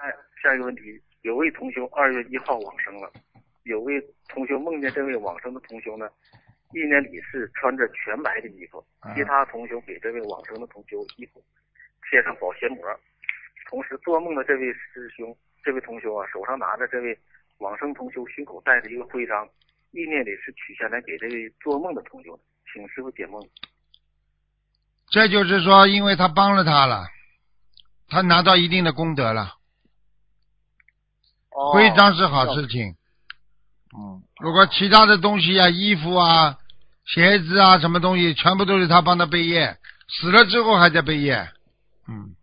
下一个问题，有位同修2月1号往生了，有位同修梦见这位往生的同修呢，意念里是穿着全白的衣服，其他同修给这位往生的同修衣服贴上保鲜膜，同时做梦的这位师兄，这位同修啊，手上拿着这位往生同修胸口戴的一个徽章，意念里是取下来给这位做梦的同修的，请师傅解梦。 这就是说，因为他帮了他了，他拿到一定的功德了。徽章是好事情。如果其他的东西啊，衣服啊、鞋子啊，什么东西，全部都是他帮他背业，死了之后还在背业。